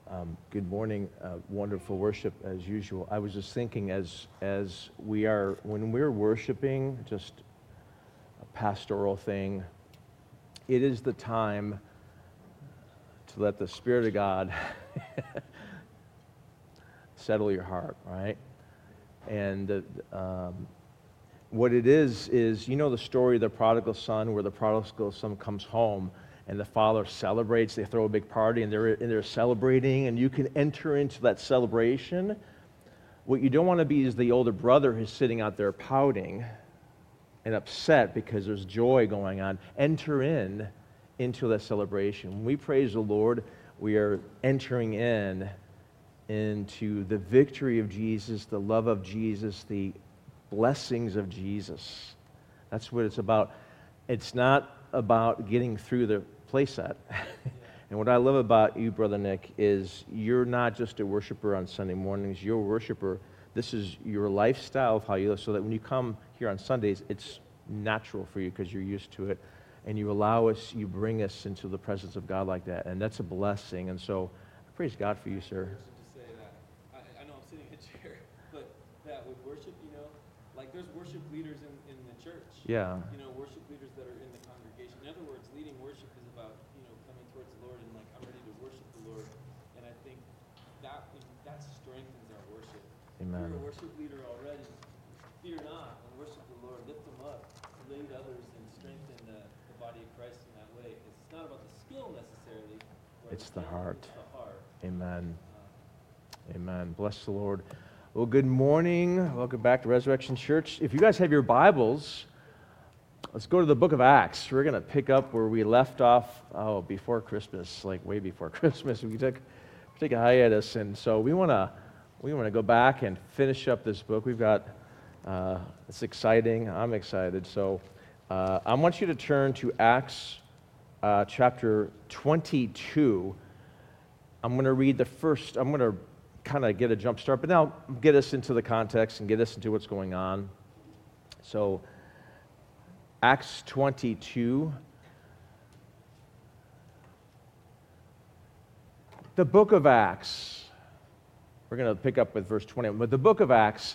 Good morning. Wonderful worship as usual. I was just thinking when we're worshiping, just a pastoral thing, it is the time to let the Spirit of God settle your heart, right? And what it is, you know the story of the prodigal son, where the prodigal son comes home and the father celebrates. They throw a big party and they're celebrating, and you can enter into that celebration. What you don't want to be is the older brother who's sitting out there pouting and upset because there's joy going on. Enter into that celebration. When we praise the Lord, we are entering into the victory of Jesus, the love of Jesus, the blessings of Jesus. That's what it's about. It's not about getting through the playset. And what I love about you, Brother Nick, is you're not just a worshiper on Sunday mornings. You're a worshiper. This is your lifestyle of how you live, so that when you come here on Sundays, it's natural for you because you're used to it. And you bring us into the presence of God like that. And that's a blessing. And so I praise God for you, sir. To say that, I know I'm sitting in a chair, but that with worship, like there's worship leaders in the church. Yeah. Worship leaders that are in the congregation. In other words, leading worship is about, coming towards the Lord and like, I'm ready to worship the Lord. And I think that strengthens our worship. Amen. If you're a worship leader already, fear not and worship the Lord. Lift them up, lead others, and strengthen the body of Christ in that way. Because it's not about the skill necessarily. It's the heart. It's the heart. Amen. Amen. Bless the Lord. Well, good morning. Welcome back to Resurrection Church. If you guys have your Bibles, let's go to the book of Acts. We're going to pick up where we left off, before Christmas, like way before Christmas. We took a hiatus, and so we want to go back and finish up this book. We've got, it's exciting. I'm excited. So I want you to turn to Acts chapter 22. I'm going to read I'm going to kind of get a jump start, but now get us into the context and get us into what's going on. So, Acts 22. The book of Acts, we're going to pick up with verse 21, but the book of Acts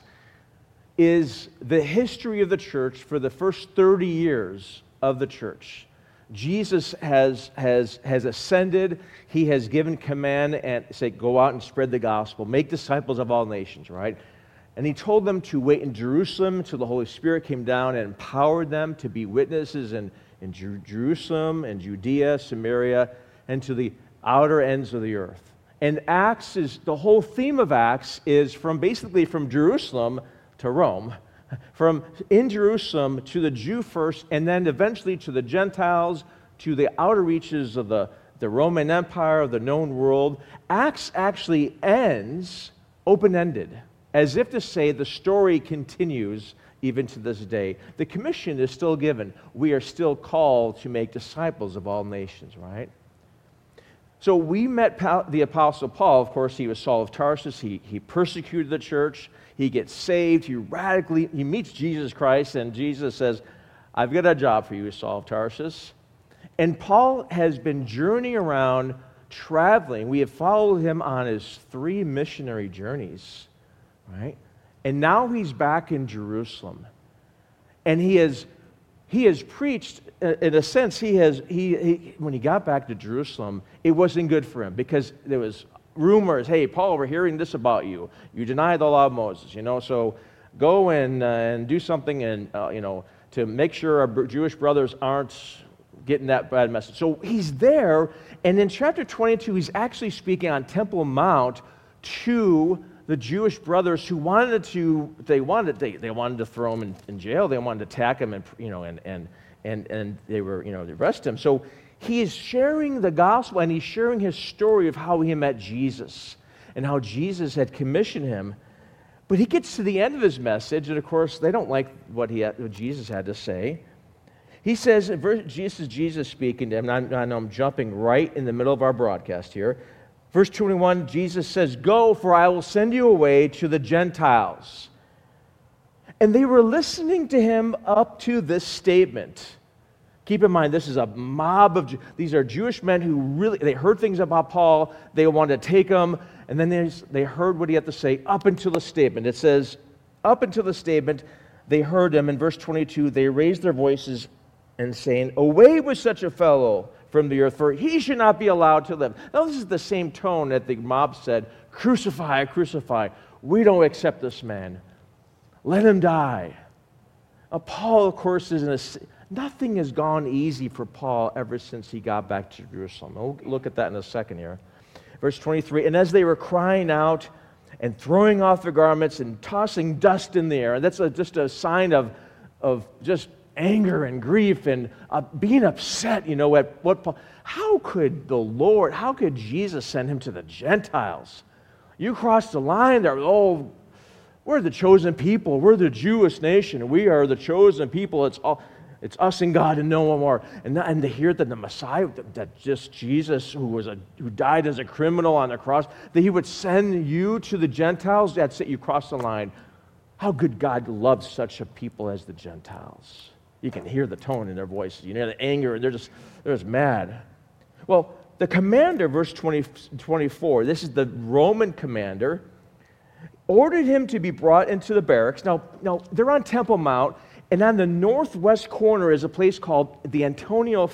is the history of the church for the first 30 years of the church. Jesus has ascended. He has given command and say, go out and spread the gospel, make disciples of all nations, right? And he told them to wait in Jerusalem until the Holy Spirit came down and empowered them to be witnesses in Jerusalem and Judea, Samaria, and to the outer ends of the earth. And the whole theme of Acts is from Jerusalem to Rome. In Jerusalem to the Jew first, and then eventually to the Gentiles, to the outer reaches of the Roman Empire, of the known world. Acts actually ends open-ended, as if to say the story continues even to this day. The commission is still given. We are still called to make disciples of all nations, right? So we met the Apostle Paul. Of course, he was Saul of Tarsus. He persecuted the church. He gets saved. He meets Jesus Christ, and Jesus says, I've got a job for you, Saul of Tarsus. And Paul has been journeying around, traveling. We have followed him on his 3 missionary journeys, right? And now he's back in Jerusalem. And he has preached, in a sense, when he got back to Jerusalem, it wasn't good for him because there was rumors, hey, Paul, we're hearing this about you. You deny the law of Moses, so go and do something and, to make sure our Jewish brothers aren't getting that bad message. So he's there, and in chapter 22, he's actually speaking on Temple Mount to the Jewish brothers who wanted to throw him in jail. They wanted to attack him and they were, to arrest him. So he is sharing the gospel, and he's sharing his story of how he met Jesus and how Jesus had commissioned him. But he gets to the end of his message, and of course, they don't like what Jesus had to say. He says, Jesus speaking to him, and I know I'm jumping right in the middle of our broadcast here. Verse 21, Jesus says, go, for I will send you away to the Gentiles. And they were listening to him up to this statement. Keep in mind, this is a mob of, these are Jewish men who really, they heard things about Paul, they wanted to take him, and then they heard what he had to say up until the statement. It says, up until the statement, they heard him. In verse 22, they raised their voices and saying, away with such a fellow from the earth, for he should not be allowed to live. Now, this is the same tone that the mob said, crucify, crucify. We don't accept this man. Let him die. Now, Paul, of course, nothing has gone easy for Paul ever since he got back to Jerusalem. We'll look at that in a second here. Verse 23, and as they were crying out and throwing off their garments and tossing dust in the air, and that's just a sign of just anger and grief and being upset, at what Paul, how could Jesus send him to the Gentiles? You crossed the line there. Oh, we're the chosen people. We're the Jewish nation. We are the chosen people. It's us and God and no one more. And to hear that the Messiah, that just Jesus, who died as a criminal on the cross, that he would send you to the Gentiles, that's it, you crossed the line. How good God loves such a people as the Gentiles. You can hear the tone in their voices. You hear the anger, and they're just mad. Well, the commander, verse 24, this is the Roman commander, ordered him to be brought into the barracks. Now they're on Temple Mount, and on the northwest corner is a place called the Antonia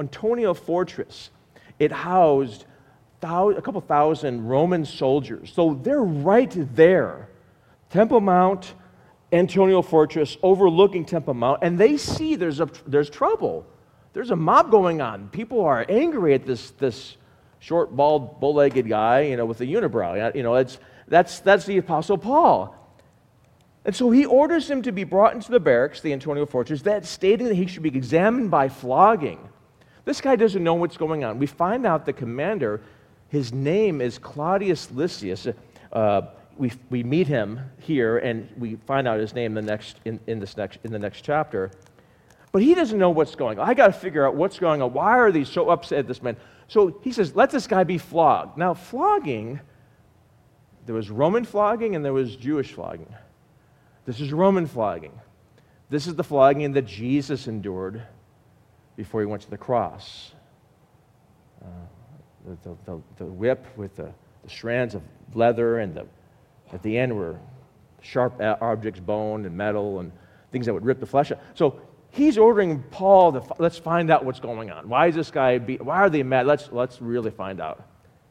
Fortress. It housed a couple thousand Roman soldiers. So they're right there. Temple Mount, Antonia Fortress, overlooking Temple Mount, and they see there's trouble. There's a mob going on. People are angry at this short, bald, bull-legged guy, with a unibrow. That's the Apostle Paul. And so he orders him to be brought into the barracks, the Antonia Fortress, that stating that he should be examined by flogging. This guy doesn't know what's going on. We find out the commander, his name is Claudius Lysias. We meet him here, and we find out his name in the next chapter. But he doesn't know what's going on. I got to figure out what's going on. Why are they so upset at this man? So he says, let this guy be flogged. Now, flogging, there was Roman flogging and there was Jewish flogging. This is Roman flogging. This is the flogging that Jesus endured before he went to the cross. The whip with the strands of leather, and at the end were sharp objects, bone and metal, and things that would rip the flesh out. So he's ordering Paul let's find out what's going on. Why is this guy? Why are they mad? Let's really find out.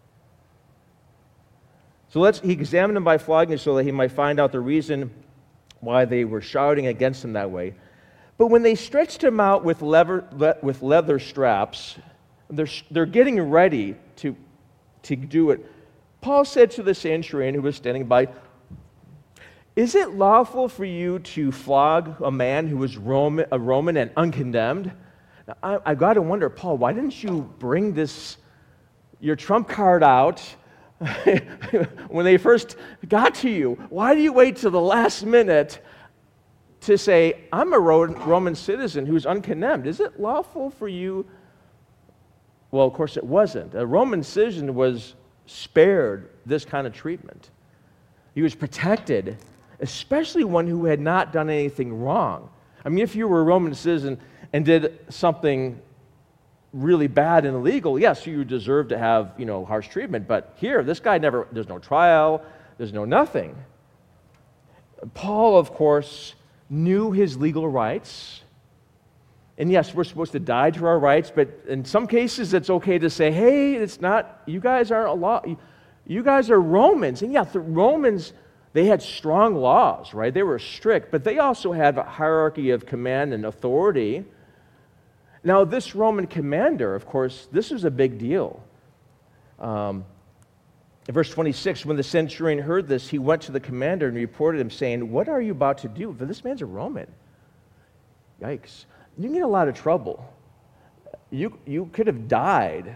So he examined him by flogging so that he might find out the reason why they were shouting against him that way. But when they stretched him out with leather straps, they're getting ready to do it. Paul said to the centurion who was standing by, is it lawful for you to flog a man who is a Roman and uncondemned? Now, I've got to wonder, Paul, why didn't you bring your trump card out when they first got to you? Why do you wait till the last minute to say, I'm a Roman citizen who's uncondemned? Is it lawful for you? Well, of course it wasn't. A Roman citizen was spared this kind of treatment. He was protected, especially one who had not done anything wrong. I mean, if you were a Roman citizen and did something really bad and illegal, yes, you deserve to have, harsh treatment. But here, this guy there's no trial, there's no nothing. Paul, of course, knew his legal rights. And yes, we're supposed to die to our rights, but in some cases it's okay to say, hey, it's not, you guys aren't a law, you guys are Romans. And yeah, the Romans, they had strong laws, right? They were strict, but they also had a hierarchy of command and authority. Now, this Roman commander, of course, this was a big deal. In verse 26, when the centurion heard this, he went to the commander and reported him, saying, what are you about to do? For this man's a Roman. Yikes. You can get in a lot of trouble. You could have died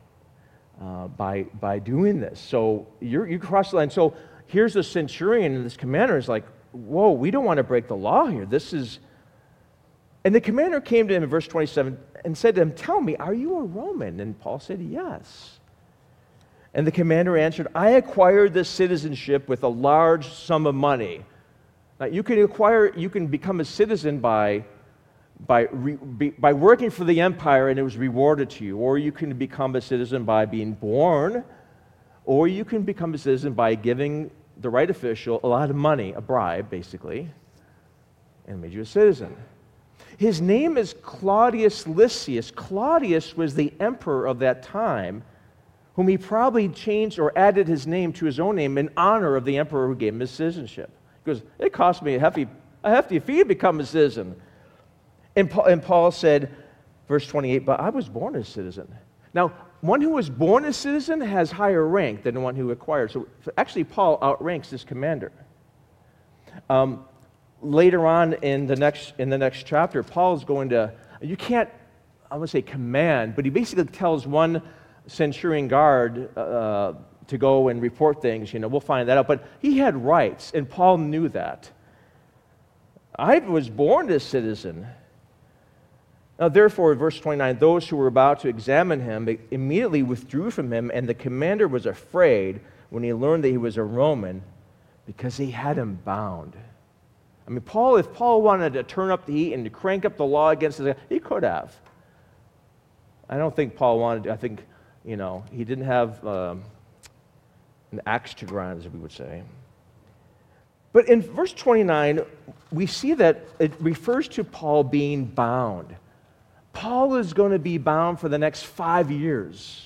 by doing this. So you cross the line. So here's the centurion, and this commander is like, whoa, we don't want to break the law here. And the commander came to him in verse 27 and said to him, tell me, are you a Roman? And Paul said, yes. And the commander answered, I acquired this citizenship with a large sum of money. Now, you can become a citizen by by working for the empire and it was rewarded to you, or you can become a citizen by being born, or you can become a citizen by giving the right official a lot of money, a bribe basically, and made you a citizen. His name is Claudius Lysias. Claudius was the emperor of that time, whom he probably changed or added his name to his own name in honor of the emperor who gave him his citizenship. He goes, it cost me a hefty fee to become a citizen. And Paul said, verse 28, but I was born a citizen. Now, one who was born a citizen has higher rank than one who acquired. So actually, Paul outranks this commander. Later on in the next chapter, Paul is going to, you can't, I wouldn't say command, but he basically tells one centurion guard to go and report things. We'll find that out. But he had rights, and Paul knew that. I was born a citizen. Now, therefore, verse 29, those who were about to examine him immediately withdrew from him, and the commander was afraid when he learned that he was a Roman because he had him bound. I mean, if Paul wanted to turn up the heat and to crank up the law against us, he could have. I don't think Paul wanted to. I think, he didn't have an axe to grind, as we would say. But in verse 29, we see that it refers to Paul being bound. Paul is going to be bound for the next 5 years.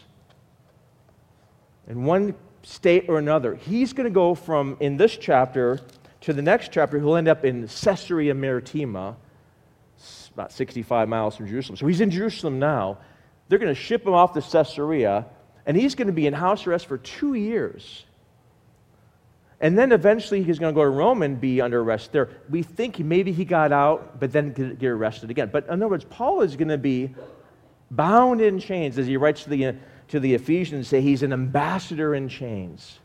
In one state or another. He's going to go from, in this chapter, to the next chapter. He'll end up in Caesarea Maritima, about 65 miles from Jerusalem. So he's in Jerusalem now. They're going to ship him off to Caesarea, and he's going to be in house arrest for 2 years. And then eventually he's going to go to Rome and be under arrest there. We think maybe he got out, but then get arrested again. But in other words, Paul is going to be bound in chains, as he writes to the Ephesians, say he's an ambassador in chains.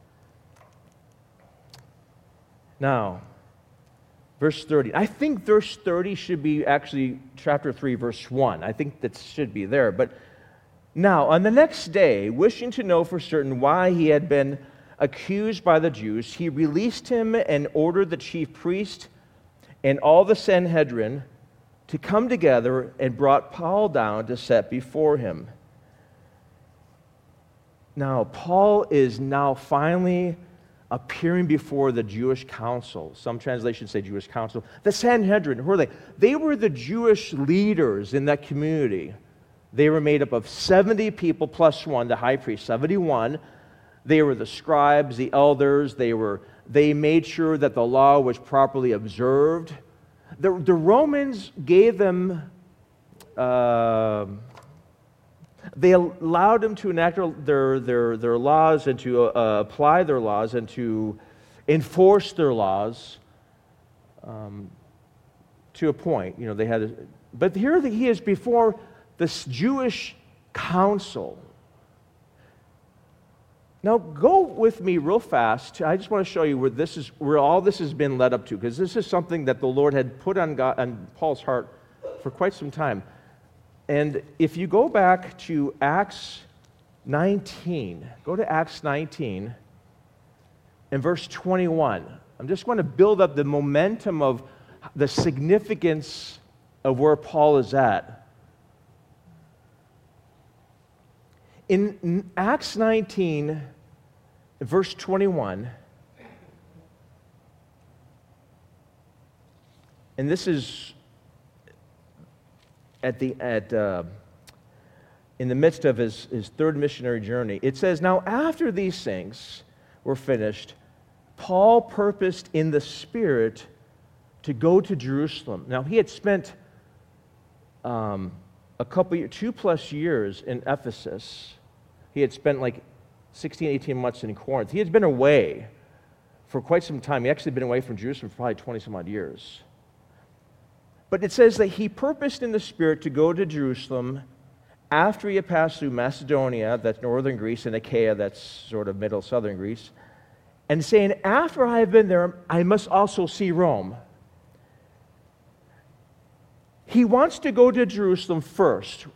Now, verse 30. I think verse 30 should be actually chapter 3, verse 1. I think that should be there. But now, on the next day, wishing to know for certain why he had been accused by the Jews, he released him and ordered the chief priest and all the Sanhedrin to come together and brought Paul down to set before him. Now, Paul is now finally appearing before the Jewish council. Some translations say Jewish council. The Sanhedrin, who are they? They were the Jewish leaders in that community. They were made up of 70 people plus one, the high priest, 71. They were the scribes, the elders. They made sure that the law was properly observed. The Romans gave them, they allowed them to enact their laws and to apply their laws and to enforce their laws to a point. They had, but here he is before this Jewish council. Now, go with me real fast. I just want to show you where all this has been led up to, because this is something that the Lord had put on Paul's heart for quite some time. And if you go back to Acts 19, go to Acts 19 and verse 21. I'm just going to build up the momentum of the significance of where Paul is at. In Acts 19, verse 21, and this is in the midst of his third missionary journey, it says, now after these things were finished, Paul purposed in the Spirit to go to Jerusalem. Now he had spent a couple, 2+ years in Ephesus. He had spent like 16, 18 months in Corinth. He had been away for quite some time. He actually had been away from Jerusalem for probably 20 some odd years. But it says that he purposed in the Spirit to go to Jerusalem after he had passed through Macedonia, that's northern Greece, and Achaia, that's sort of middle southern Greece, and saying, after I have been there, I must also see Rome. He wants to go to Jerusalem first.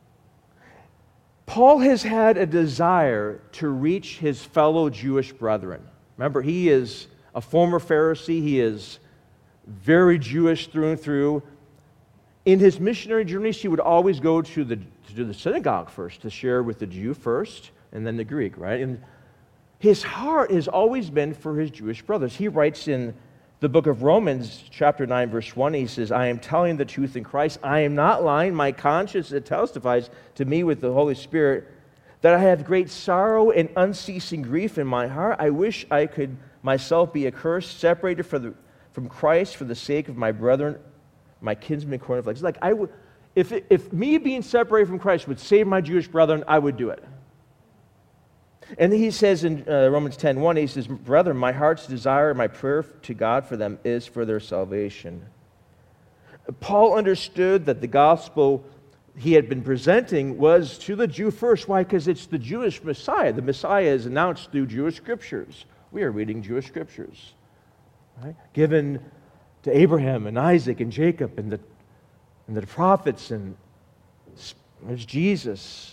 Paul has had a desire to reach his fellow Jewish brethren. Remember, he is a former Pharisee. He is very Jewish through and through. In his missionary journeys, he would always go to the synagogue first, to share with the Jew first, and then the Greek, right? And his heart has always been for his Jewish brothers. He writes in the book of Romans, chapter 9, verse 1, he says, I am telling the truth in Christ. I am not lying. My conscience testifies to me with the Holy Spirit that I have great sorrow and unceasing grief in my heart. I wish I could myself be accursed, separated from Christ for the sake of my brethren, my kinsmen, cornflakes. Like if me being separated from Christ would save my Jewish brethren, I would do it. And he says in Romans 10:1, he says, brethren, my heart's desire and my prayer to God for them is for their salvation. Paul understood that the gospel he had been presenting was to the Jew first. Why? Because it's the Jewish Messiah. The Messiah is announced through Jewish scriptures. We are reading Jewish scriptures, right? Given to Abraham and Isaac and Jacob and the prophets, and there's Jesus.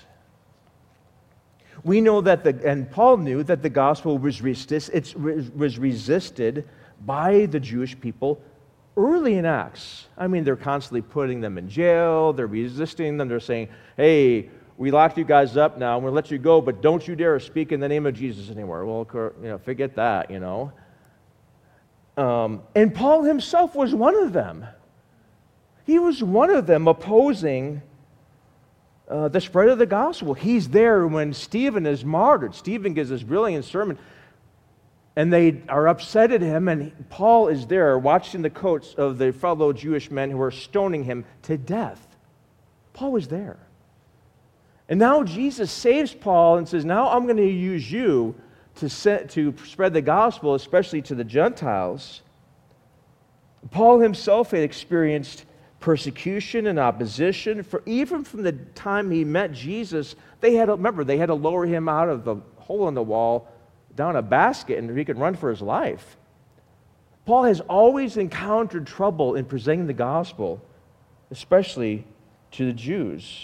We know that and Paul knew that the gospel was resisted by the Jewish people early in Acts. I mean, they're constantly putting them in jail. They're resisting them. They're saying, hey, we locked you guys up now. We'll let you go, but don't you dare speak in the name of Jesus anymore. Well, forget that, And Paul himself was one of them. He was one of them opposing the spread of the gospel. He's there when Stephen is martyred. Stephen gives this brilliant sermon, and they are upset at him, and Paul is there watching the coats of the fellow Jewish men who are stoning him to death. Paul was there. And now Jesus saves Paul and says, now I'm going to use you to spread the gospel, especially to the Gentiles. Paul himself had experienced persecution and opposition. Even from the time he met Jesus, they had to lower him out of the hole in the wall down a basket and he could run for his life. Paul has always encountered trouble in presenting the gospel, especially to the Jews.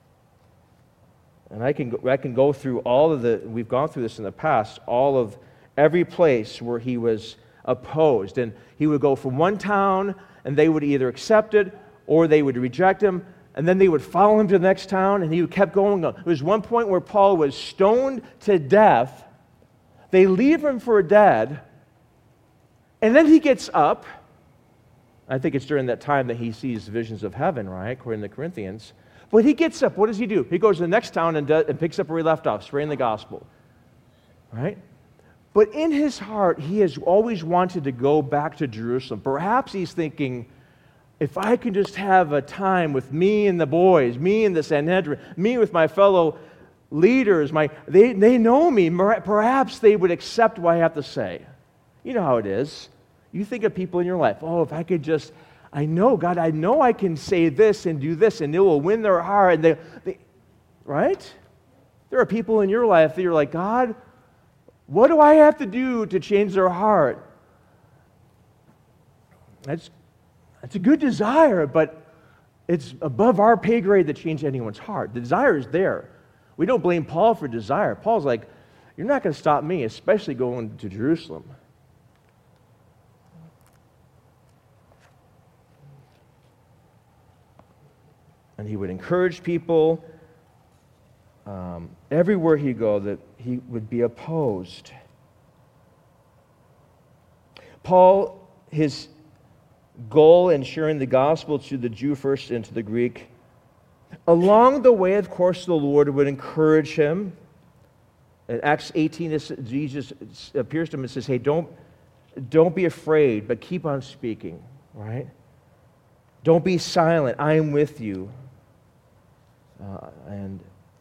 And I can go through we've gone through this in the past, all of every place where he was opposed. And he would go from one town and they would either accept it or they would reject him, and then they would follow him to the next town, and he kept going. There was one point where Paul was stoned to death. They leave him for dead, and then he gets up. I think it's during that time that he sees visions of heaven, right, according to Corinthians. But he gets up. What does he do? He goes to the next town and picks up where he left off, spreading the gospel, right? But in his heart, he has always wanted to go back to Jerusalem. Perhaps he's thinking, if I can just have a time with me and the boys, me and the Sanhedrin, me with my fellow leaders, they know me, perhaps they would accept what I have to say. You know how it is. You think of people in your life, if I could just, I know I can say this and do this, and it will win their heart. And right? There are people in your life that you're like, God, what do I have to do to change their heart? It's a good desire, but it's above our pay grade to change anyone's heart. The desire is there. We don't blame Paul for desire. Paul's like, you're not going to stop me, especially going to Jerusalem. And he would encourage people everywhere he go that he would be opposed. Paul, his goal in sharing the gospel to the Jew first and to the Greek. Along the way, of course, the Lord would encourage him. In Acts 18, Jesus appears to him and says, hey, don't be afraid, but keep on speaking, right? Don't be silent. I am with you. And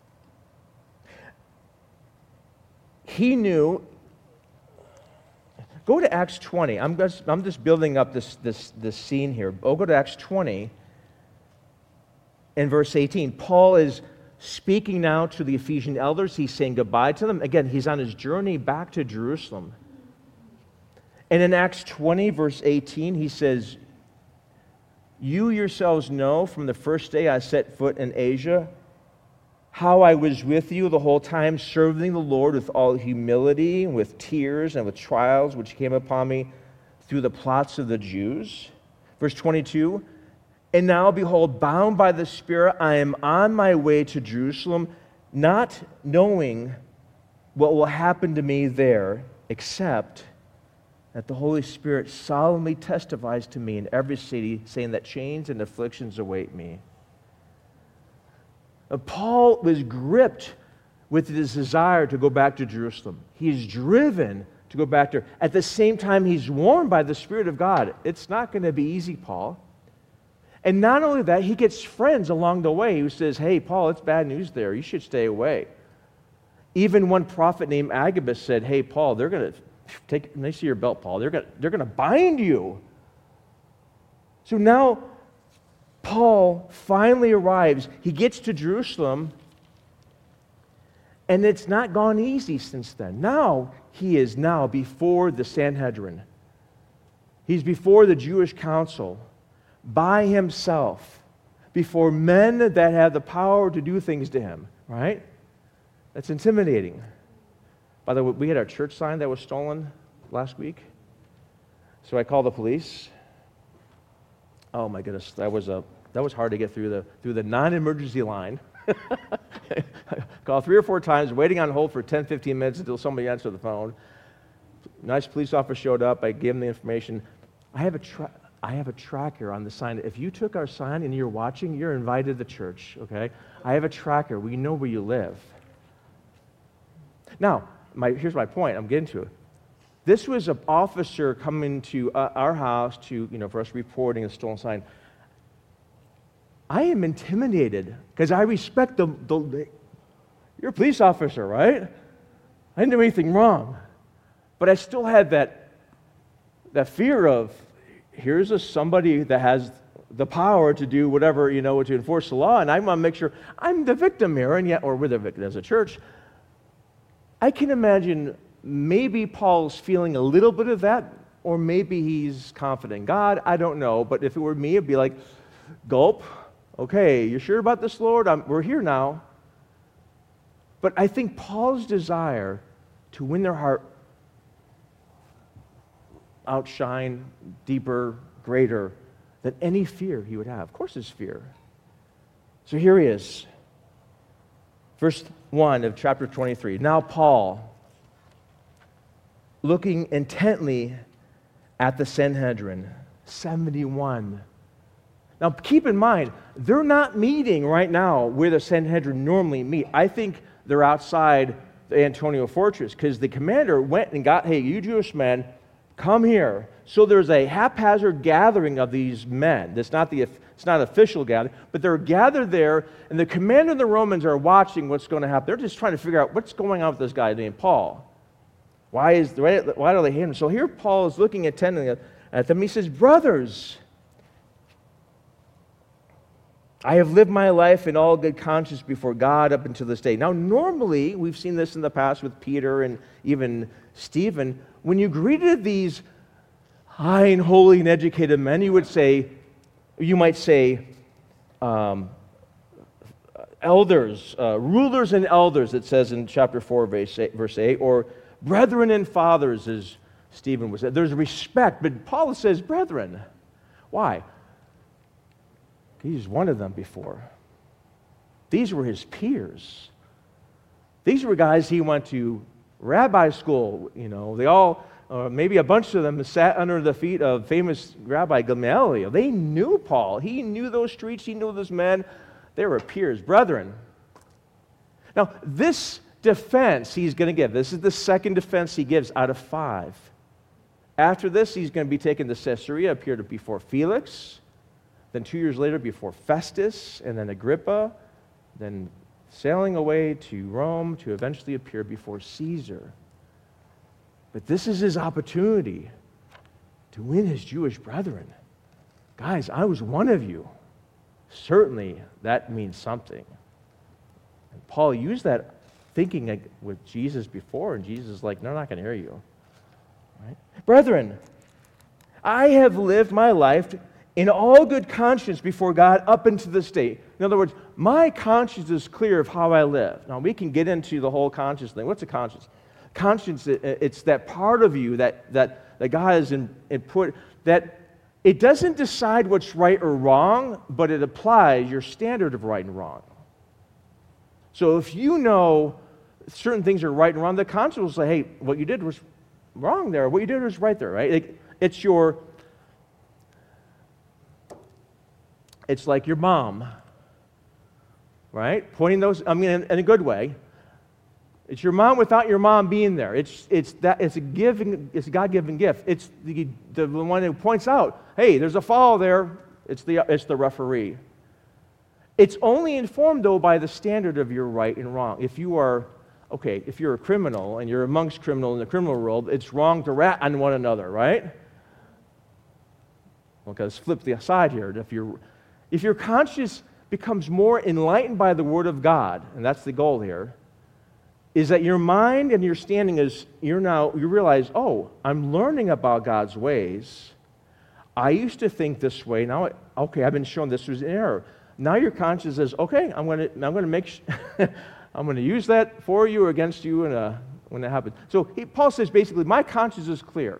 he knew. Go to Acts 20. I'm just building up this scene here. Go to Acts 20 and verse 18. Paul is speaking now to the Ephesian elders. He's saying goodbye to them. Again, he's on his journey back to Jerusalem. And in Acts 20, verse 18, he says, you yourselves know from the first day I set foot in Asia how I was with you the whole time, serving the Lord with all humility, and with tears, and with trials which came upon me through the plots of the Jews. Verse 22, And now, behold, bound by the Spirit, I am on my way to Jerusalem, not knowing what will happen to me there, except that the Holy Spirit solemnly testifies to me in every city, saying that chains and afflictions await me. Paul was gripped with his desire to go back to Jerusalem. He's driven to go back there. At the same time, he's warned by the Spirit of God, it's not going to be easy, Paul. And not only that, he gets friends along the way who says, hey, Paul, it's bad news there. You should stay away. Even one prophet named Agabus said, hey, Paul, they're going to take a nice to your belt, Paul. They're going to bind you. So now Paul finally arrives. He gets to Jerusalem, and it's not gone easy since then. Now he is now before the Sanhedrin. He's before the Jewish council by himself, before men that have the power to do things to him, right? That's intimidating. By the way, we had our church sign that was stolen last week. So I called the police. Oh my goodness, that was hard to get through the non-emergency line. Called 3 or 4 times, waiting on hold for 10, 15 minutes until somebody answered the phone. Nice police officer showed up. I gave him the information. I have a tracker on the sign. If you took our sign and you're watching, you're invited to church, okay? I have a tracker. We know where you live. Now, here's my point. I'm getting to it. This was an officer coming to our house for us reporting a stolen sign. I am intimidated because I respect you're a police officer, right? I didn't do anything wrong. But I still had that fear of, here's somebody that has the power to do whatever, to enforce the law, and I want to make sure I'm the victim here, or we're the victim as a church. I can imagine maybe Paul's feeling a little bit of that, or maybe he's confident in God. I don't know, but if it were me, it'd be like, gulp. Okay, you sure about this, Lord? We're here now. But I think Paul's desire to win their heart outshine, deeper, greater than any fear he would have. Of course there's fear. So here he is. Verse 1 of chapter 23. Now Paul, looking intently at the Sanhedrin, 71. Now keep in mind, they're not meeting right now where the Sanhedrin normally meet. I think they're outside the Antonia fortress because the commander went and got, hey, you Jewish men, come here. So there's a haphazard gathering of these men. It's not official gathering, but they're gathered there, and the commander and the Romans are watching what's going to happen. They're just trying to figure out what's going on with this guy named Paul. Why do they hate him? So here Paul is looking attentively at them. He says, brothers, I have lived my life in all good conscience before God up until this day. Now, normally, we've seen this in the past with Peter and even Stephen. When you greeted these high and holy and educated men, you might say, elders, rulers and elders, it says in chapter 4, verse 8, or brethren and fathers, as Stephen would say. There's respect, but Paul says brethren. Why? He's one of them before. These were his peers. These were guys he went to rabbi school. They all, maybe a bunch of them, sat under the feet of famous Rabbi Gamaliel. They knew Paul. He knew those streets. He knew those men. They were peers, brethren. Now, this defense he's going to give, this is the second defense he gives out of 5. After this, he's going to be taken to Caesarea, appeared before Felix, then 2 years later before Festus, and then Agrippa, then sailing away to Rome to eventually appear before Caesar. But this is his opportunity to win his Jewish brethren. Guys, I was one of you. Certainly that means something. And Paul used that thinking with Jesus before, and Jesus is like, no, I'm not going to hear you. Right? Brethren, I have lived my life in all good conscience before God up into this day. In other words, my conscience is clear of how I live. Now, we can get into the whole conscience thing. What's a conscience? Conscience, it's that part of you that God has put, that It doesn't decide what's right or wrong, but it applies your standard of right and wrong. So if you know certain things are right and wrong, the conscience will say, hey, what you did was wrong there. What you did was right there, right? It's like your mom, right? Pointing those, I mean, in a good way. It's your mom without your mom being there. It's a God-given gift. It's the one who points out, hey, there's a foul there. It's the referee. It's only informed, though, by the standard of your right and wrong. If you're a criminal and you're amongst criminals in the criminal world, it's wrong to rat on one another, right? Well, let's flip the side here. If your conscience becomes more enlightened by the Word of God, and that's the goal here, is that your mind and your standing is, you realize, oh, I'm learning about God's ways. I used to think this way. Now, I've been shown this was an error. Now your conscience says, okay, I'm going to use that for you or against you when it happens. So Paul says basically, my conscience is clear.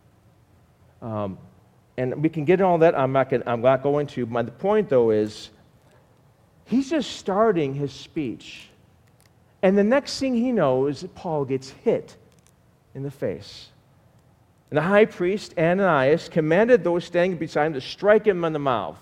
And we can get into all that. I'm not going to. The point, though, is he's just starting his speech. And the next thing he knows, Paul gets hit in the face. And the high priest, Ananias, commanded those standing beside him to strike him in the mouth.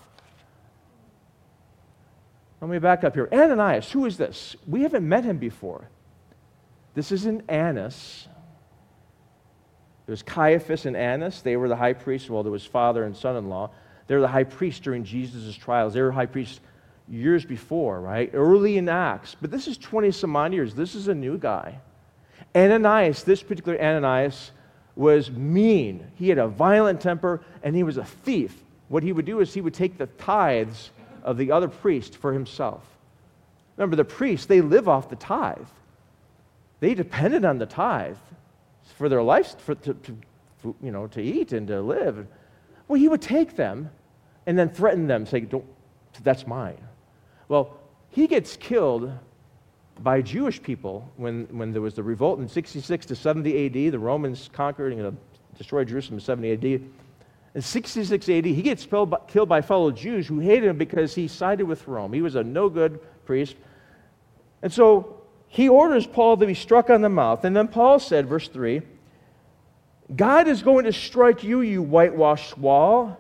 Let me back up here. Ananias, who is this? We haven't met him before. This isn't Annas. It was Caiaphas and Annas. They were the high priests. Well, there was father and son-in-law. They were the high priests during Jesus' trials. They were high priests years before, right? Early in Acts. But this is 20-some-odd years. This is a new guy. Ananias, this particular Ananias, was mean. He had a violent temper, and he was a thief. What he would do is he would take the tithes of the other priest for himself. Remember, the priests, they live off the tithe. They depended on the tithe for their lives, to eat and to live. Well, he would take them and then threaten them, saying, that's mine. Well, he gets killed by Jewish people when there was the revolt in 66 to 70 A.D. The Romans conquered and destroyed Jerusalem in 70 A.D. In 66 AD, he gets killed by fellow Jews who hated him because he sided with Rome. He was a no-good priest. And so he orders Paul to be struck on the mouth. And then Paul said, verse 3, God is going to strike you, you whitewashed wall.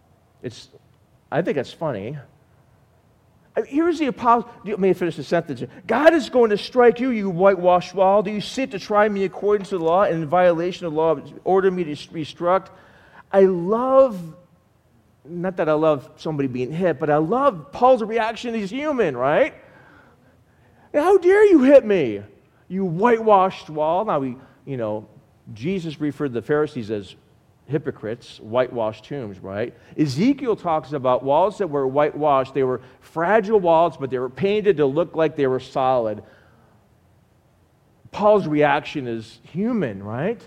I think that's funny. Here's the apostle. Let me finish the sentence. God is going to strike you, you whitewashed wall. Do you sit to try me according to the law, and in violation of the law, order me to be struck? I love, not that I love somebody being hit, but I love Paul's reaction. He's human, right? How dare you hit me, you whitewashed wall? Now, Jesus referred to the Pharisees as hypocrites, whitewashed tombs, right? Ezekiel talks about walls that were whitewashed. They were fragile walls, but they were painted to look like they were solid. Paul's reaction is human, right?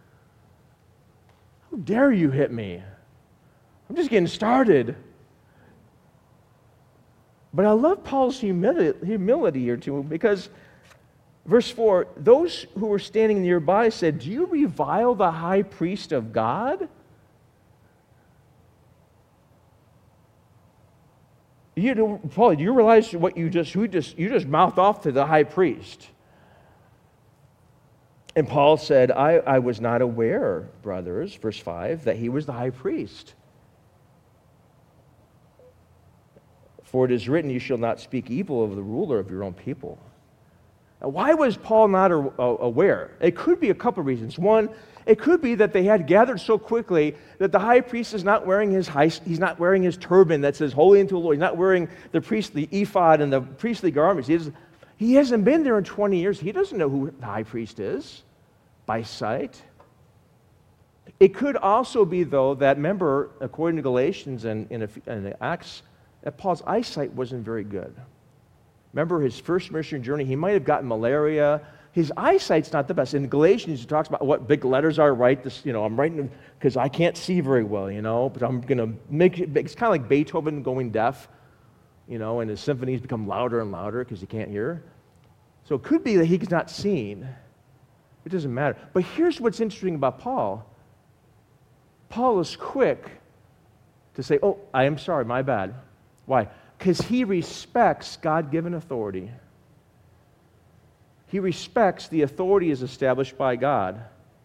How dare you hit me? I'm just getting started. But I love Paul's humility here too, because verse 4, those who were standing nearby said, do you revile the high priest of God? Paul, do you realize what you just mouthed off to the high priest? And Paul said, I was not aware, brothers, verse 5, that he was the high priest. For it is written, you shall not speak evil of the ruler of your own people. Now, why was Paul not aware? It could be a couple of reasons. One, it could be that they had gathered so quickly that the high priest is not wearing he's not wearing his turban that says holy unto the Lord. He's not wearing the priestly ephod and the priestly garments. He hasn't been there in 20 years. He doesn't know who the high priest is by sight. It could also be, though, that, remember, according to Galatians and in Acts, that Paul's eyesight wasn't very good. Remember his first missionary journey, he might have gotten malaria. His eyesight's not the best. In Galatians, he talks about what big letters are, right? I'm writing because I can't see very well, but I'm going to make it, it's kind of like Beethoven going deaf, and his symphonies become louder and louder because he can't hear. So it could be that he's not seen. It doesn't matter. But here's what's interesting about Paul. Paul is quick to say, oh, I am sorry, my bad. Why? Because he respects God-given authority. He respects the authority as established by God.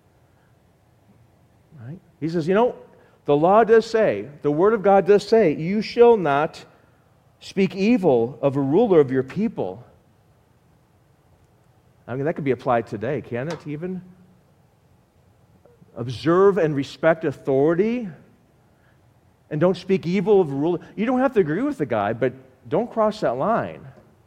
Right? He says, the law does say, the Word of God does say, you shall not speak evil of a ruler of your people. I mean, that could be applied today, can it even? Observe and respect authority, and don't speak evil of a ruler. You don't have to agree with the guy, but don't cross that line.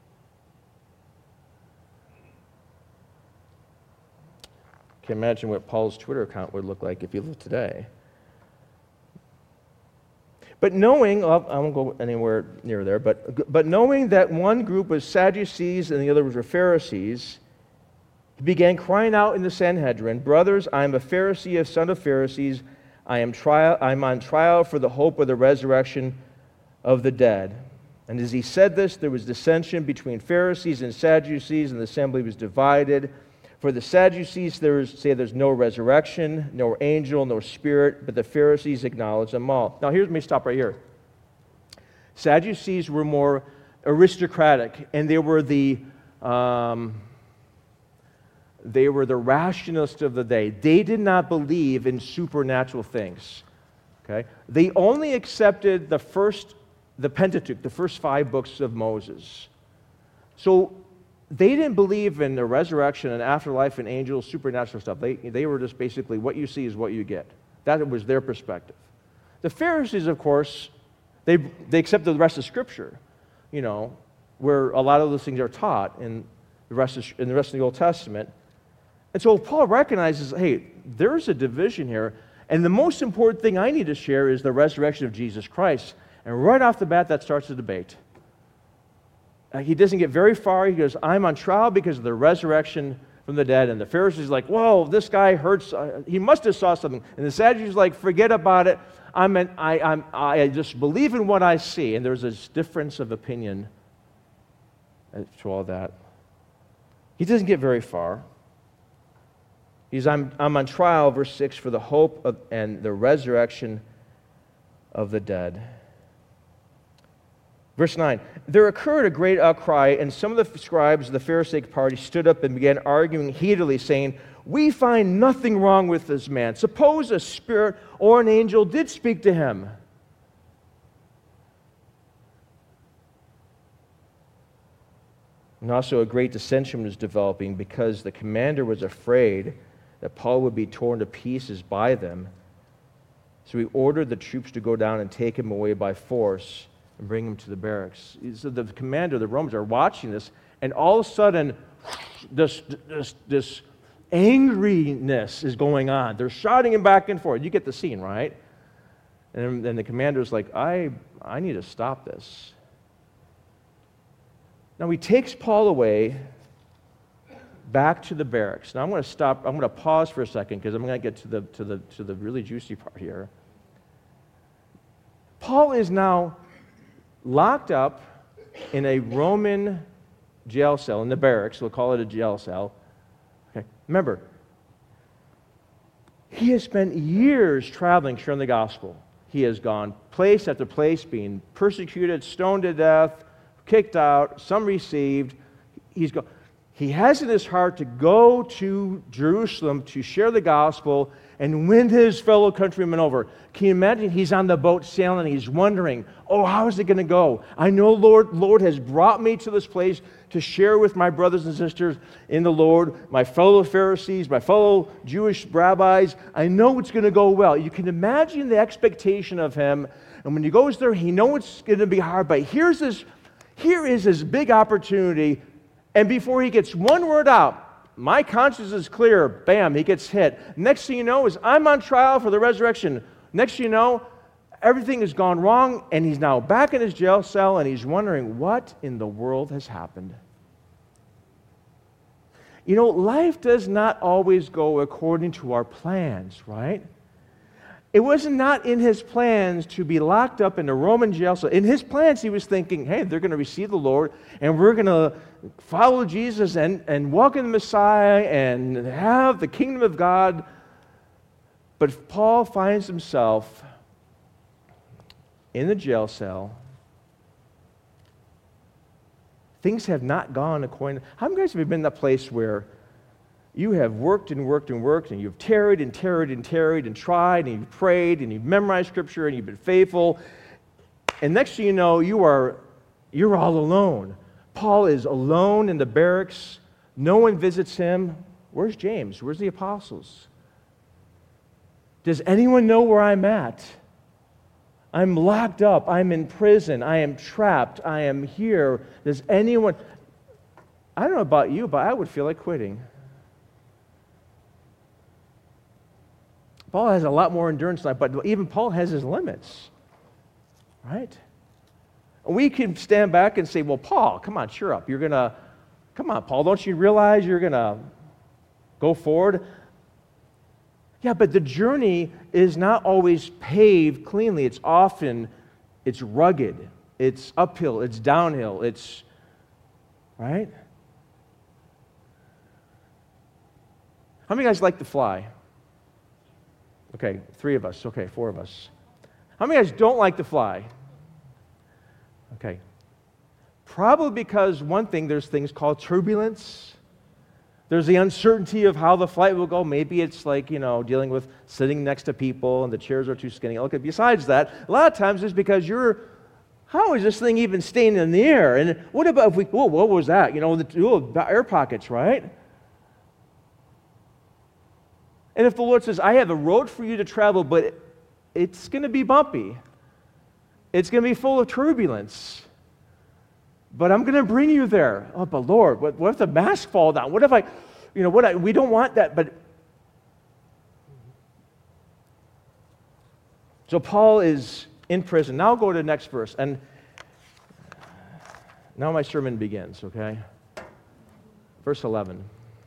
Can imagine what Paul's Twitter account would look like if he lived today. But knowing, I won't go anywhere near there, but knowing that one group was Sadducees and the other were Pharisees, he began crying out in the Sanhedrin, brothers, I am a Pharisee, a son of Pharisees. I'm on trial for the hope of the resurrection of the dead. And as he said this, there was dissension between Pharisees and Sadducees, and the assembly was divided. For the Sadducees say there's no resurrection, no angel, no spirit, but the Pharisees acknowledge them all. Now let me stop right here. Sadducees were more aristocratic, and they were the rationalists of the day. They did not believe in supernatural things. Okay? They only accepted the Pentateuch, the first 5 books of Moses. So they didn't believe in the resurrection and afterlife and angels, supernatural stuff. They were just basically what you see is what you get. That was their perspective. The Pharisees, of course, they accepted the rest of Scripture, where a lot of those things are taught in the rest of the Old Testament. And so Paul recognizes, hey, there's a division here, and the most important thing I need to share is the resurrection of Jesus Christ. And right off the bat, that starts the debate. He doesn't get very far. He goes, I'm on trial because of the resurrection from the dead. And the Pharisees are like, whoa, this guy hurts. He must have saw something. And the Sadducees are like, forget about it. I just believe in what I see. And there's this difference of opinion to all that. He doesn't get very far. I'm on trial, verse 6, for the hope of, and the resurrection of the dead. Verse 9, there occurred a great outcry, and some of the scribes of the Pharisaic party stood up and began arguing heatedly, saying, we find nothing wrong with this man. Suppose a spirit or an angel did speak to him. And also a great dissension was developing because the commander was afraid that Paul would be torn to pieces by them. So he ordered the troops to go down and take him away by force and bring him to the barracks. So the commander, the Romans, are watching this, and all of a sudden, this angriness is going on. They're shouting him back and forth. You get the scene, right? And then the commander's like, I need to stop this. Now he takes Paul away back to the barracks. Now I'm going to pause for a second because I'm going to get to the really juicy part here. Paul is now locked up in a Roman jail cell, in the barracks. We'll call it a jail cell. Okay. Remember, he has spent years traveling, sharing the gospel. He has gone place after place, being persecuted, stoned to death, kicked out, some received. He has in his heart to go to Jerusalem to share the gospel and win his fellow countrymen over. Can you imagine? He's on the boat sailing. He's wondering, how is it going to go? I know Lord has brought me to this place to share with my brothers and sisters in the Lord, my fellow Pharisees, my fellow Jewish rabbis. I know it's going to go well. You can imagine the expectation of him. And when he goes there, he knows it's going to be hard. But here is his big opportunity. And before he gets one word out, my conscience is clear, bam, he gets hit. Next thing you know is I'm on trial for the resurrection. Next thing you know, everything has gone wrong, and he's now back in his jail cell, and he's wondering what in the world has happened. Life does not always go according to our plans, right? It was not in his plans to be locked up in a Roman jail cell. In his plans, he was thinking, hey, they're going to receive the Lord, and we're going to follow Jesus and walk in the Messiah and have the kingdom of God. But Paul finds himself in the jail cell. Things have not gone according to... How many guys have been in that place where you have worked and worked and worked, and you've tarried and tarried and tarried and tried, and you've prayed, and you've memorized Scripture, and you've been faithful, and next thing you know, you're all alone. Paul is alone in the barracks. No one visits him. Where's James? Where's the apostles? Does anyone know where I'm at? I'm locked up. I'm in prison. I am trapped. I am here. Does anyone... I don't know about you, but I would feel like quitting. Paul has a lot more endurance than that, but even Paul has his limits. Right? We can stand back and say, well, Paul, come on, cheer up. Come on, Paul, don't you realize you're going to go forward? Yeah, but the journey is not always paved cleanly. It's rugged. It's uphill. It's downhill. Right? How many guys like to fly? Okay, 3 of us. Okay, 4 of us. How many guys don't like to fly? Okay. Probably because, one thing, there's things called turbulence. There's the uncertainty of how the flight will go. Maybe it's like, dealing with sitting next to people and the chairs are too skinny. Okay, besides that, a lot of times it's because how is this thing even staying in the air? And what about if what was that? The air pockets, right? And if the Lord says, I have a road for you to travel, but it's going to be bumpy. It's going to be full of turbulence. But I'm going to bring you there. Oh, but Lord, what if the mask fall down? What if we don't want that, but... So Paul is in prison. Now I'll go to the next verse. And now my sermon begins, okay? Verse 11.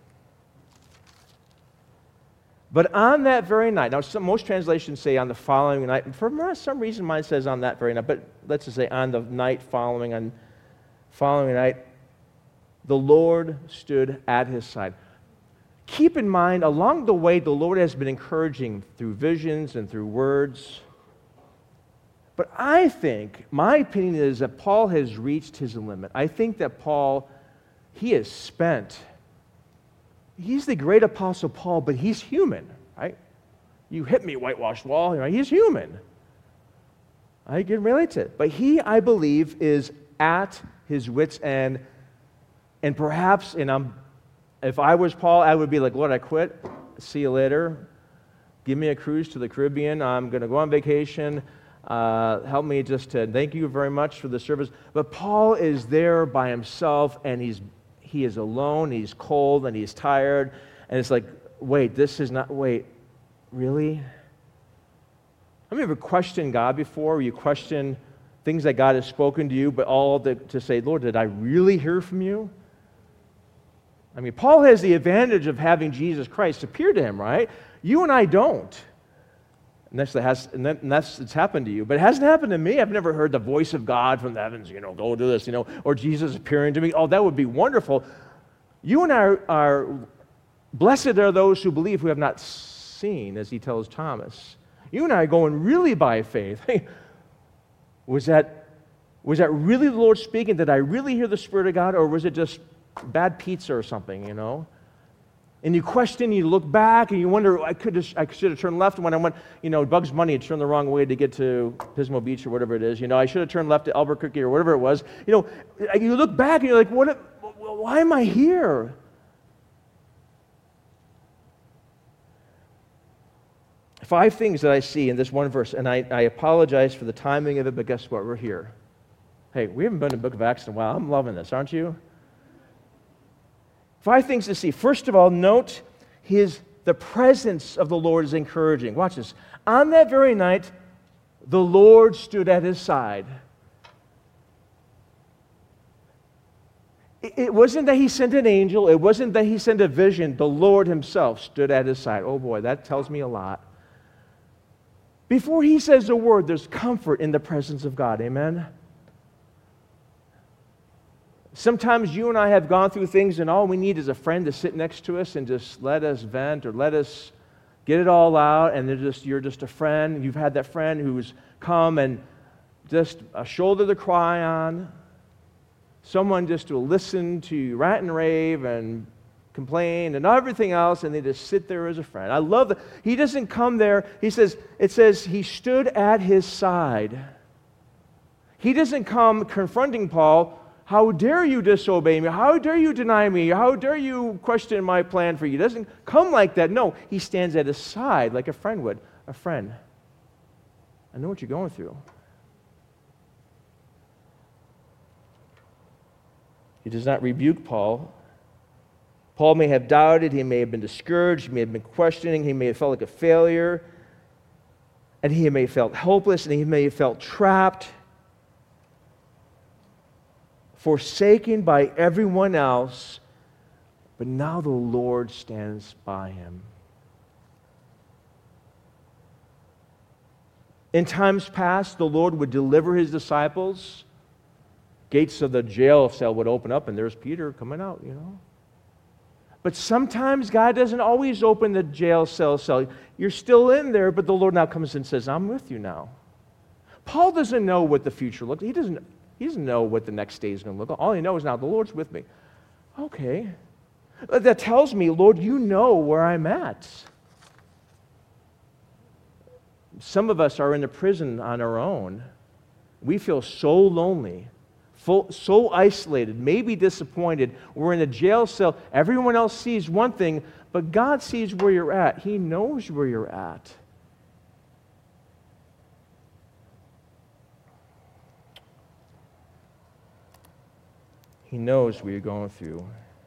But on that very night, now most translations say on the following night, and for some reason mine says on that very night, but let's just say on the night following night, the Lord stood at his side. Keep in mind, along the way, the Lord has been encouraging through visions and through words. But I think, my opinion is that Paul has reached his limit. I think that Paul, he is spent. He's the great apostle Paul, but he's human, right? You hit me, whitewashed wall. Right? He's human. I can relate to it. But he, I believe, is at his wit's end, and perhaps, if I was Paul, I would be like, Lord, I quit. See you later. Give me a cruise to the Caribbean. I'm going to go on vacation. Help me just to thank you very much for the service. But Paul is there by himself, and he is alone, he's cold, and he's tired, and it's like, wait, really? Have you ever questioned God before, where you question things that God has spoken to you, but all to say, Lord, did I really hear from you? I mean, Paul has the advantage of having Jesus Christ appear to him, right? You and I don't. It's happened to you, but it hasn't happened to me. I've never heard the voice of God from the heavens, go do this, or Jesus appearing to me. Oh, that would be wonderful. You and I are blessed are those who believe who have not seen, as he tells Thomas. You and I are going really by faith. Was that really the Lord speaking? Did I really hear the Spirit of God, or was it just bad pizza or something, And you question, you look back, and you wonder, I should have turned left when I went, Bugs Bunny had turned the wrong way to get to Pismo Beach or whatever it is. I should have turned left to Albuquerque or whatever it was. You look back and you're like, why am I here? Five things that I see in this one verse, and I apologize for the timing of it, but guess what? We're here. Hey, we haven't been in the book of Acts in a while. I'm loving this, aren't you? 5 things to see. First of all, note the presence of the Lord is encouraging. Watch this. On that very night, the Lord stood at his side. It wasn't that he sent an angel. It wasn't that he sent a vision. The Lord himself stood at his side. Oh boy, that tells me a lot. Before he says a word, there's comfort in the presence of God. Amen? Sometimes you and I have gone through things, and all we need is a friend to sit next to us and just let us vent or let us get it all out, and you're just a friend. You've had that friend who's come and just a shoulder to cry on, someone just to listen to rant and rave and complain and everything else, and they just sit there as a friend. I love that. He doesn't come there. It says he stood at his side. He doesn't come confronting Paul. How dare you disobey me? How dare you deny me? How dare you question my plan for you? He doesn't come like that. No, he stands at his side like a friend would. A friend. I know what you're going through. He does not rebuke Paul. Paul may have doubted, he may have been discouraged, he may have been questioning, he may have felt like a failure, and he may have felt helpless, and he may have felt trapped, forsaken by everyone else, but now the Lord stands by him. In times past, the Lord would deliver his disciples. Gates of the jail cell would open up, and there's Peter coming out, But sometimes God doesn't always open the jail cell. You're still in there, but the Lord now comes and says, I'm with you now. Paul doesn't know what the future looks like. He doesn't know what the next day is going to look like. All he knows now, the Lord's with me. Okay. That tells me, Lord, you know where I'm at. Some of us are in the prison on our own. We feel so lonely, so isolated, maybe disappointed. We're in a jail cell. Everyone else sees one thing, but God sees where you're at. He knows where you're at. He knows what you're going through.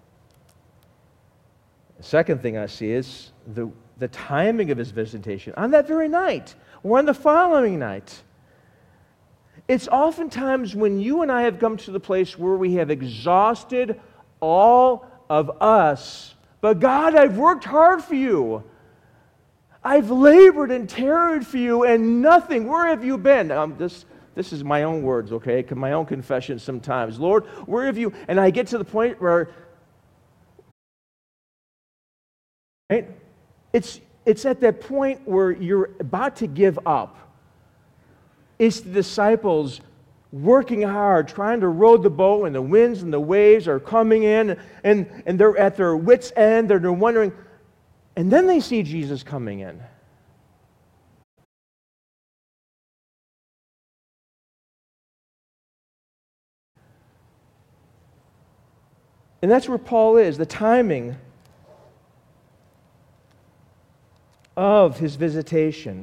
The second thing I see is the timing of his visitation. On that very night, or on the following night. It's oftentimes when you and I have come to the place where we have exhausted all of us. But God, I've worked hard for you. I've labored and tarried for you, and nothing. Where have you been? This is my own words, okay? My own confession sometimes. Lord, where have you? And I get to the point where, right? It's at that point where you're about to give up. It's the disciples working hard, trying to row the boat, and the winds and the waves are coming in, and they're at their wits' end, they're wondering, and then they see Jesus coming in. And that's where Paul is, the timing of his visitation.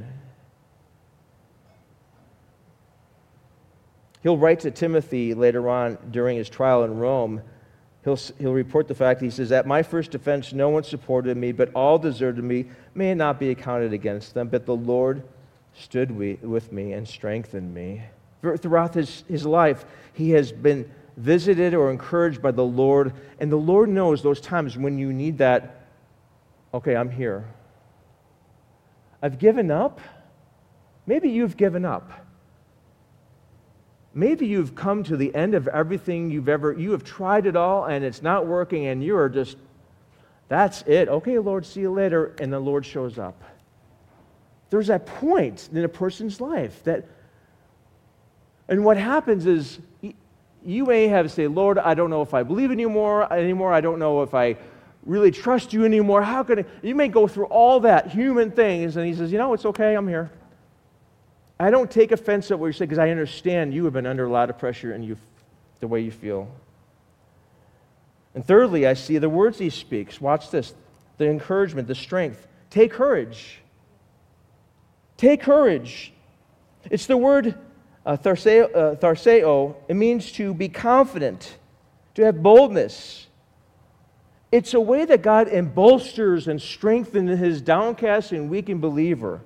He'll write to Timothy later on during his trial in Rome. He'll report the fact, he says, at my first defense no one supported me, but all deserted me. May it not be accounted against them, but the Lord stood with me and strengthened me. Throughout his life, he has been visited or encouraged by the Lord, and the Lord knows those times when you need that, okay, I'm here. I've given up. Maybe you've given up. Maybe you've come to the end of everything you have tried it all and it's not working and you are just, that's it. Okay, Lord, see you later. And the Lord shows up. There's that point in a person's life and what happens is you may have to say, Lord, I don't know if I believe in you anymore. I don't know if I really trust you anymore. How could I? You may go through all that human things, and he says, it's okay, I'm here. I don't take offense at what you're saying because I understand you have been under a lot of pressure and the way you feel. And thirdly, I see the words he speaks. Watch this. The encouragement, the strength. Take courage. Take courage. It's the word tharseo. It means to be confident, to have boldness. It's a way that God embolsters and strengthens his downcast and weakened believer.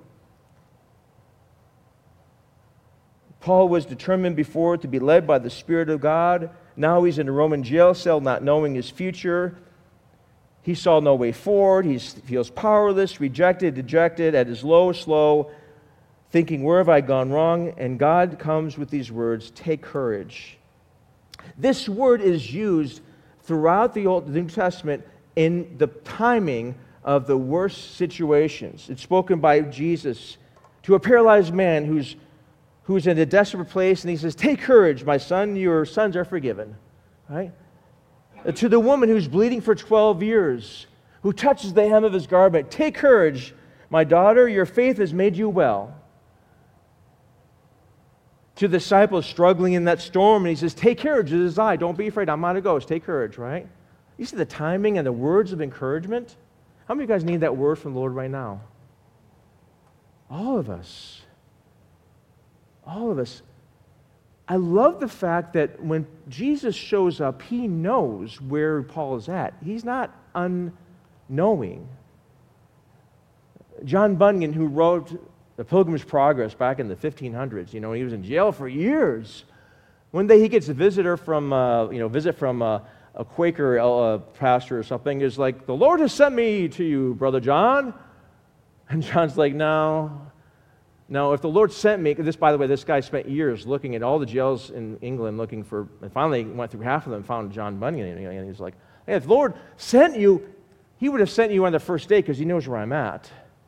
Paul was determined before to be led by the Spirit of God. Now he's in a Roman jail cell, not knowing his future. He saw no way forward. He feels powerless, rejected, dejected, at his lowest low, thinking, where have I gone wrong? And God comes with these words, take courage. This word is used throughout the New Testament in the timing of the worst situations. It's spoken by Jesus to a paralyzed man who's who's in a desperate place, and he says, take courage, my son, your sons are forgiven. Right? To the woman who's bleeding for 12 years, who touches the hem of his garment, take courage, my daughter, your faith has made you well. To the disciples struggling in that storm, and he says, take courage, it is I, don't be afraid, I'm on a ghost, take courage, right? You see the timing and the words of encouragement? How many of you guys need that word from the Lord right now? All of us. All of us. I love the fact that when Jesus shows up, he knows where Paul is at. He's not unknowing. John Bunyan, who wrote The Pilgrim's Progress back in the 1500s, he was in jail for years. One day he gets a visit from a Quaker pastor or something. Is like, the Lord has sent me to you, Brother John. And John's like, no, if the Lord sent me, by the way, this guy spent years looking at all the jails in England looking for, and finally went through half of them and found John Bunyan. And he's like, hey, if the Lord sent you, he would have sent you on the first day because he knows where I'm at.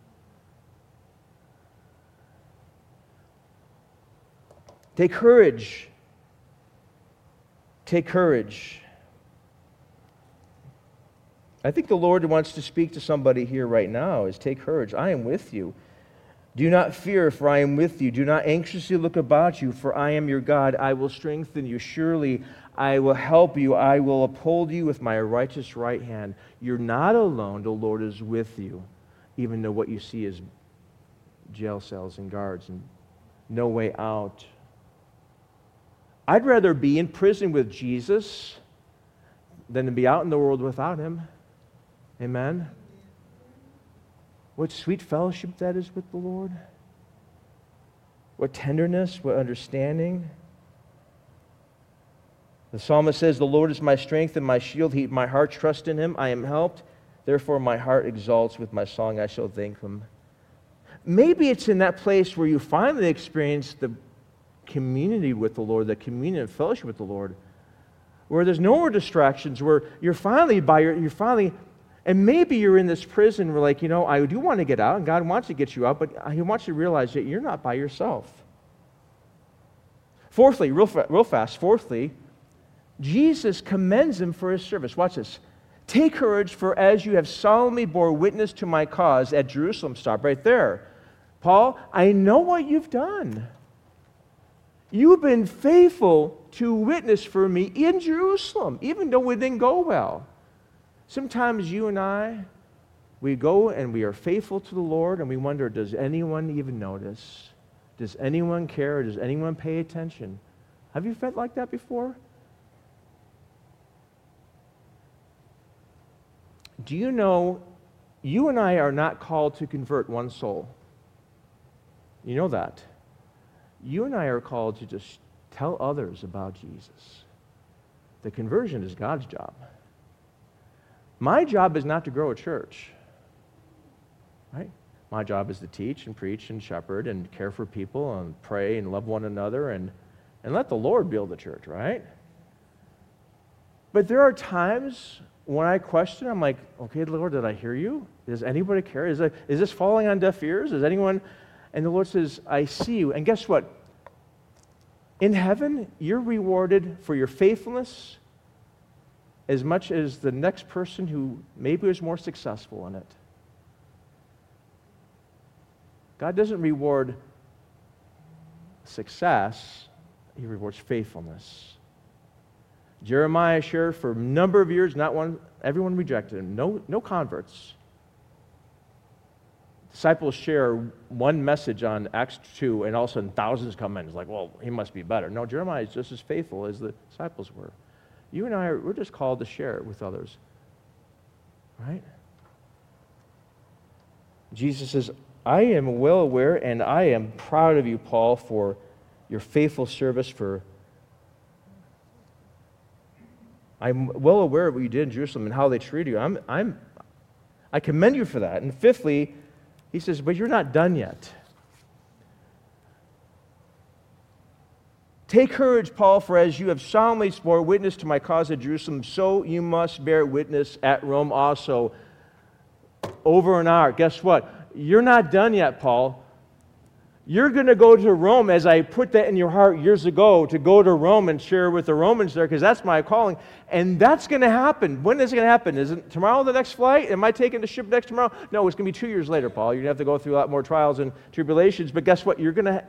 Take courage. Take courage. I think the Lord wants to speak to somebody here right now is take courage. I am with you. Do not fear, for I am with you. Do not anxiously look about you, for I am your God. I will strengthen you. Surely I will help you. I will uphold you with my righteous right hand. You're not alone. The Lord is with you, even though what you see is jail cells and guards and no way out. I'd rather be in prison with Jesus than to be out in the world without him. Amen? What sweet fellowship that is with the Lord. What tenderness, what understanding. The psalmist says, the Lord is my strength and my shield. My heart trusts in him. I am helped. Therefore my heart exalts. With my song I shall thank him. Maybe it's in that place where you finally experience the community with the Lord, the communion and fellowship with the Lord, where there's no more distractions, where you're finally and maybe you're in this prison where I do want to get out, and God wants to get you out, but he wants you to realize that you're not by yourself. Fourthly, real fast, Jesus commends him for his service. Watch this. Take courage, for as you have solemnly bore witness to my cause at Jerusalem. Stop right there. Paul, I know what you've done. You've been faithful to witness for me in Jerusalem, even though it didn't go well. Sometimes you and I, we go and we are faithful to the Lord, and we wonder, does anyone even notice? Does anyone care? Does anyone pay attention? Have you felt like that before? Do you know, you and I are not called to convert one soul. You know that. You and I are called to just tell others about Jesus. The conversion is God's job. My job is not to grow a church, right? My job is to teach and preach and shepherd and care for people and pray and love one another and let the Lord build the church, right? But there are times when I question, I'm like, okay, Lord, did I hear you? Does anybody care? Is this falling on deaf ears? Is anyone? And the Lord says, I see you. And guess what? In heaven, you're rewarded for your faithfulness as much as the next person who maybe was more successful in it. God doesn't reward success, he rewards faithfulness. Jeremiah shared for a number of years, everyone rejected him, no converts. Disciples share one message on Acts 2, and all of a sudden thousands come in. It's like, well, he must be better. No, Jeremiah is just as faithful as the disciples were. You and I, we're just called to share it with others. Right? Jesus says, I am well aware, and I am proud of you, Paul, for your faithful service. I'm well aware of what you did in Jerusalem and how they treated you. I commend you for that. And fifthly, he says, but you're not done yet. Take courage, Paul, for as you have solemnly sworn witness to my cause at Jerusalem, so you must bear witness at Rome also. Over and out. Guess what? You're not done yet, Paul. You're going to go to Rome, as I put that in your heart years ago, to go to Rome and share with the Romans there, because that's my calling. And that's going to happen. When is it going to happen? Is it tomorrow the next flight? Am I taking the ship next tomorrow? No, it's going to be 2 years later, Paul. You're going to have to go through a lot more trials and tribulations. But guess what? You're going to...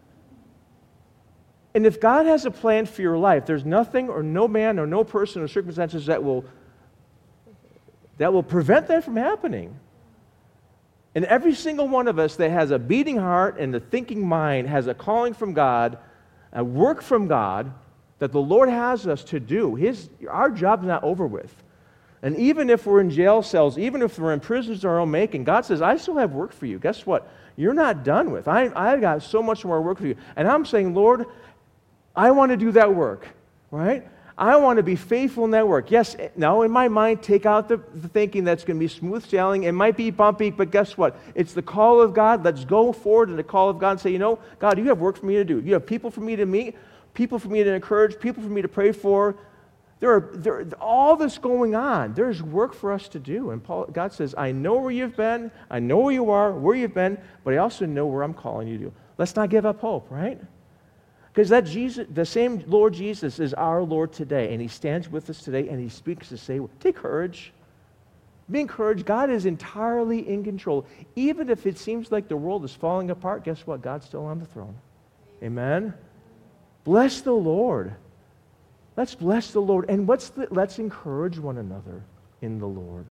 And if God has a plan for your life, there's nothing or no man or no person or circumstances that will prevent that from happening. And every single one of us that has a beating heart and a thinking mind has a calling from God, a work from God that the Lord has us to do. Our job's not over with. And even if we're in jail cells, even if we're in prisons of our own making, God says, I still have work for you. Guess what? You're not done with. I've got so much more work for you. And I'm saying, Lord, I want to do that work, right? I want to be faithful in that work. Yes, now in my mind, take out the thinking that's going to be smooth sailing. It might be bumpy, but guess what? It's the call of God. Let's go forward in the call of God and say, God, you have work for me to do. You have people for me to meet, people for me to encourage, people for me to pray for. There all this going on. There's work for us to do. And God says, I know where you've been. I know where you are, where you've been, but I also know where I'm calling you to. Let's not give up hope, right? Because that Jesus, the same Lord Jesus is our Lord today, and He stands with us today, and He speaks to say, take courage. Be encouraged. God is entirely in control. Even if it seems like the world is falling apart, guess what? God's still on the throne. Amen? Bless the Lord. Let's bless the Lord. And let's encourage one another in the Lord.